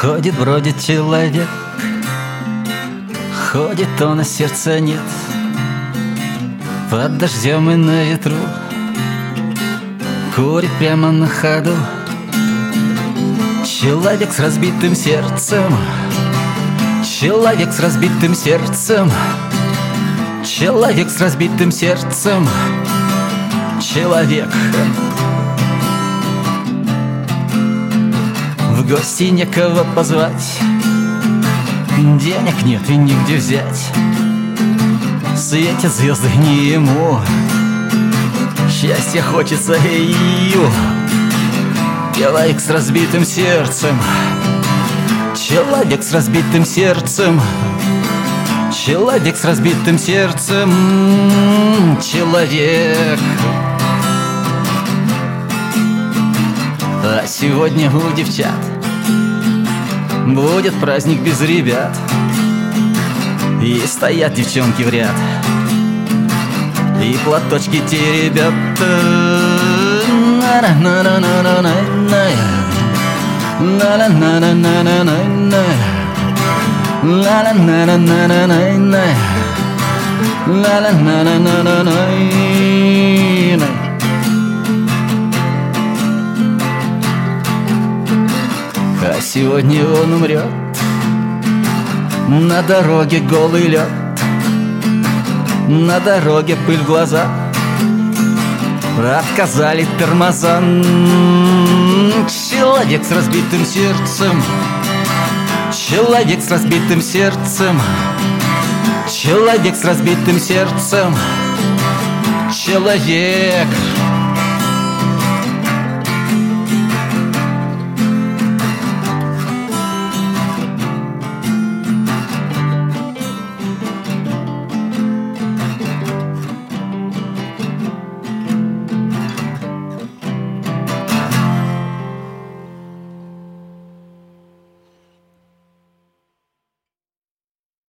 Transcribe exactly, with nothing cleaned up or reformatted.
Ходит, бродит человек, ходит он, а сердца нет. Под дождем и на ветру курит прямо на ходу. Человек с разбитым сердцем, человек с разбитым сердцем, человек с разбитым сердцем, человек. В гости некого позвать, денег нет и нигде взять. Светят звезды не ему, счастья хочется ее. Человек с разбитым сердцем, человек с разбитым сердцем, человек с разбитым сердцем, человек. А сегодня у девчат будет праздник без ребят, и стоят девчонки в ряд, и платочки теребят. А сегодня он умрет, на дороге голый лед, на дороге пыль в глаза, отказали тормоза. Человек с разбитым сердцем, человек с разбитым сердцем, человек с разбитым сердцем, человек.